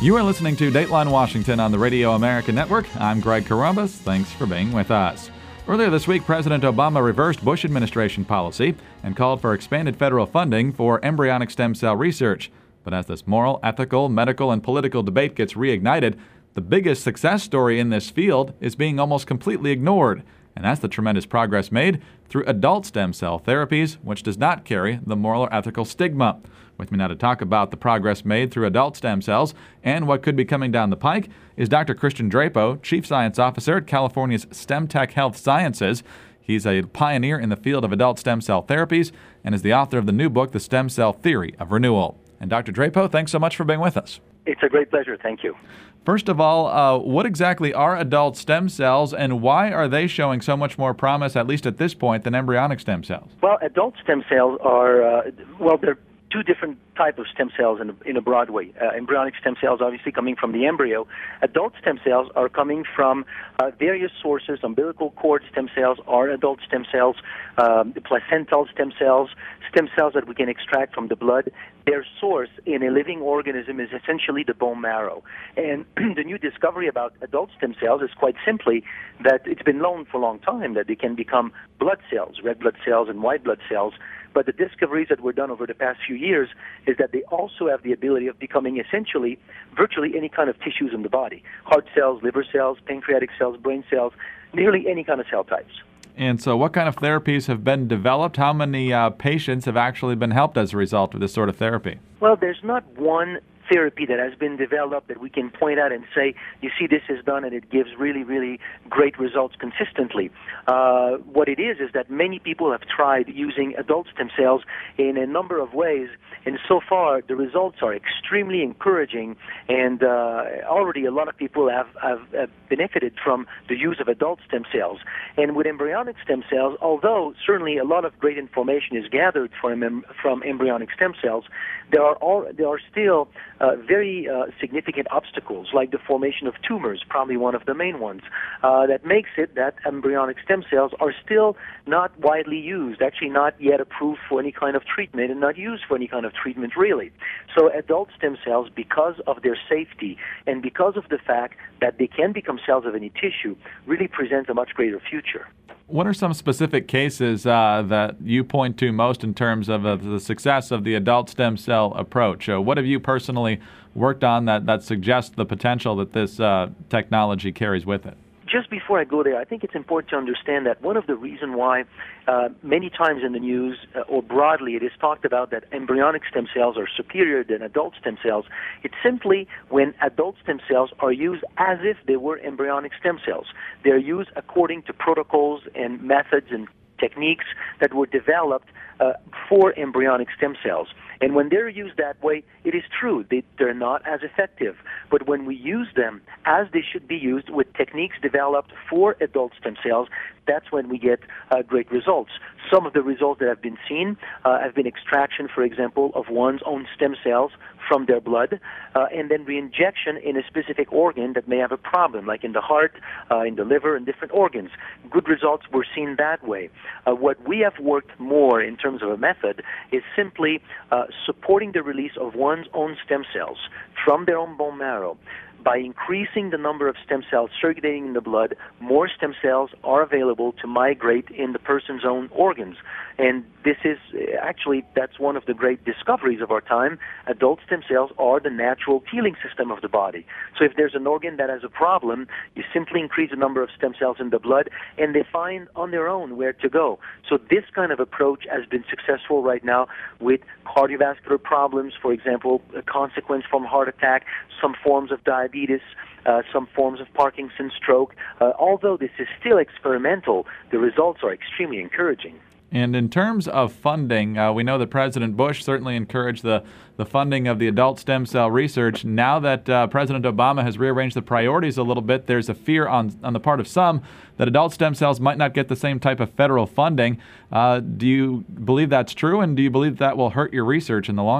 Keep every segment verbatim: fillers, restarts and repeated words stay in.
You are listening to Dateline Washington on the Radio America Network. I'm Greg Corombos. Thanks for being with us. Earlier this week, President Obama reversed Bush administration policy and called for expanded federal funding for embryonic stem cell research. But as this moral, ethical, medical, and political debate gets reignited, the biggest success story in this field is being almost completely ignored. And that's the tremendous progress made through adult stem cell therapies, which does not carry the moral or ethical stigma. With me now to talk about the progress made through adult stem cells and what could be coming down the pike is Doctor Christian Drapeau, Chief Science Officer at California's StemTech Health Sciences. He's a pioneer in the field of adult stem cell therapies and is the author of the new book, The Stem Cell Theory of Renewal. And Doctor Drapeau, thanks so much for being with us. It's a great pleasure. Thank you. First of all, uh, what exactly are adult stem cells, and why are they showing so much more promise, at least at this point, than embryonic stem cells? Well, adult stem cells are, uh, well, they're two different types of stem cells in a, in a broad way. Uh, embryonic stem cells obviously coming from the embryo. Adult stem cells are coming from uh, various sources. Umbilical cord stem cells are adult stem cells, um, placental stem cells, stem cells that we can extract from the blood. Their source in a living organism is essentially the bone marrow. And the new discovery about adult stem cells is quite simply that it's been known for a long time that they can become blood cells, red blood cells and white blood cells. But the discoveries that were done over the past few years is that they also have the ability of becoming essentially virtually any kind of tissues in the body. Heart cells, liver cells, pancreatic cells, brain cells, nearly any kind of cell types. And so what kind of therapies have been developed? How many uh, patients have actually been helped as a result of this sort of therapy? Well, there's not one therapy that has been developed that we can point out and say, you see, this is done and it gives really, really great results consistently. Uh, what it is is that many people have tried using adult stem cells in a number of ways, and so far the results are extremely encouraging, and uh, already a lot of people have, have, have benefited from the use of adult stem cells. And with embryonic stem cells, although certainly a lot of great information is gathered from, from embryonic stem cells, there are, all, there are still Uh, very uh, significant obstacles, like the formation of tumors, probably one of the main ones, uh, that makes it that embryonic stem cells are still not widely used, actually not yet approved for any kind of treatment and not used for any kind of treatment, really. So adult stem cells, because of their safety and because of the fact that they can become cells of any tissue, really present a much greater future. What are some specific cases uh, that you point to most in terms of uh, the success of the adult stem cell approach? Uh, what have you personally worked on that, that suggests the potential that this uh, technology carries with it? Just before I go there, I think it's important to understand that one of the reasons why uh, many times in the news uh, or broadly it is talked about that embryonic stem cells are superior than adult stem cells, it's simply when adult stem cells are used as if they were embryonic stem cells. They're used according to protocols and methods and techniques that were developed uh, for embryonic stem cells. And when they're used that way, it is true, they, they're not as effective. But when we use them as they should be used with techniques developed for adult stem cells, that's when we get uh, great results. Some of the results that have been seen uh, have been extraction, for example, of one's own stem cells from their blood, uh, and then reinjection in a specific organ that may have a problem, like in the heart, uh, in the liver, and different organs. Good results were seen that way. Uh, what we have worked more in terms of a method is simply uh, supporting the release of one's own stem cells from their own bone marrow. By increasing the number of stem cells circulating in the blood, more stem cells are available to migrate in the person's own organs. And this is actually, that's one of the great discoveries of our time. Adult stem cells are the natural healing system of the body. So if there's an organ that has a problem, you simply increase the number of stem cells in the blood, and they find on their own where to go. So this kind of approach has been successful right now with cardiovascular problems, for example, a consequence from heart attack, some forms of diabetes, uh, some forms of Parkinson's stroke. Uh, although this is still experimental, the results are extremely encouraging. And in terms of funding, uh, we know that President Bush certainly encouraged the, the funding of the adult stem cell research. Now that uh, President Obama has rearranged the priorities a little bit, there's a fear on, on the part of some that adult stem cells might not get the same type of federal funding. Uh, do you believe that's true, and do you believe that will hurt your research in the long run?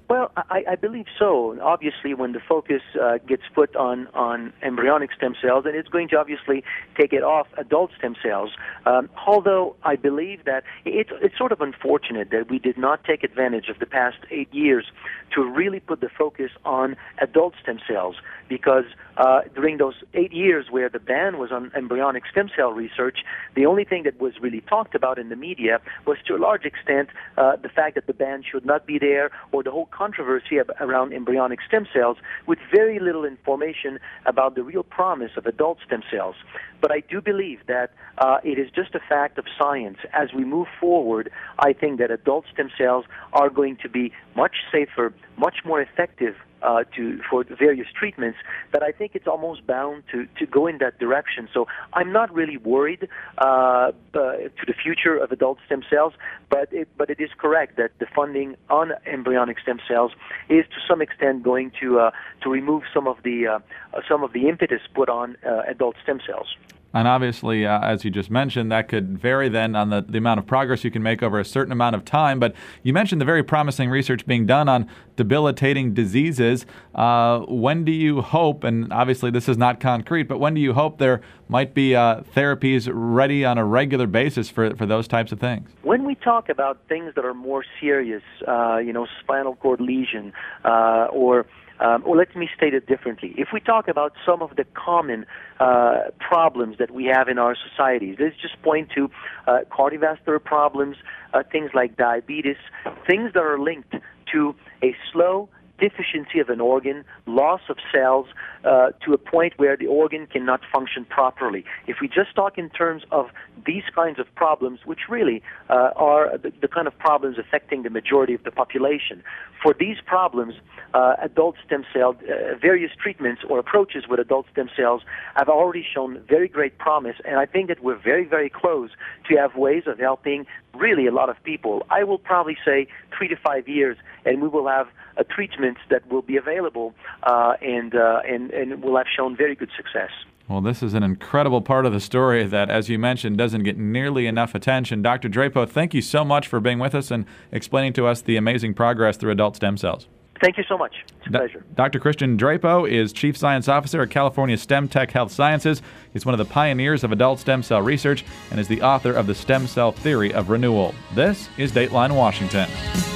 Well, I, I believe so. Obviously, when the focus uh, gets put on, on embryonic stem cells, then it's going to obviously take it off adult stem cells. Um, although I believe that it, it's sort of unfortunate that we did not take advantage of the past eight years to really put the focus on adult stem cells, because uh, during those eight years where the ban was on embryonic stem cell research, the only thing that was really talked about in the media was, to a large extent, uh, the fact that the ban should not be there, or the whole controversy around embryonic stem cells, with very little information about the real promise of adult stem cells. But I do believe that uh, it is just a fact of science. As we move forward, I think that adult stem cells are going to be much safer, much more effective Uh, to for various treatments, that I think it's almost bound to, to go in that direction. So I'm not really worried uh, to the future of adult stem cells, but it, but it is correct that the funding on embryonic stem cells is to some extent going to uh, to remove some of the uh, some of the impetus put on uh, adult stem cells. And obviously, uh, as you just mentioned, that could vary then on the, the amount of progress you can make over a certain amount of time. But you mentioned the very promising research being done on debilitating diseases. Uh, when do you hope, and obviously this is not concrete, but when do you hope there might be uh, therapies ready on a regular basis for, for those types of things? When we talk about things that are more serious, uh, you know, spinal cord lesion, uh, or Um, or let me state it differently. If we talk about some of the common uh, problems that we have in our societies, let's just point to uh, cardiovascular problems, uh, things like diabetes, things that are linked to a slow deficiency of an organ, loss of cells, uh, to a point where the organ cannot function properly. If we just talk in terms of these kinds of problems, which really uh, are the, the kind of problems affecting the majority of the population, for these problems, uh, adult stem cell, uh, various treatments or approaches with adult stem cells have already shown very great promise, and I think that we're very, very close to have ways of helping really a lot of people. I will probably say three to five years, and we will have uh, treatments that will be available uh, and, uh, and, and will have shown very good success. Well, this is an incredible part of the story that, as you mentioned, doesn't get nearly enough attention. Doctor Drapeau, thank you so much for being with us and explaining to us the amazing progress through adult stem cells. Thank you so much. It's a Do- pleasure. Doctor Christian Drapeau is Chief Science Officer at California StemTech Health Sciences. He's one of the pioneers of adult stem cell research and is the author of the Stem Cell Theory of Renewal. This is Dateline Washington.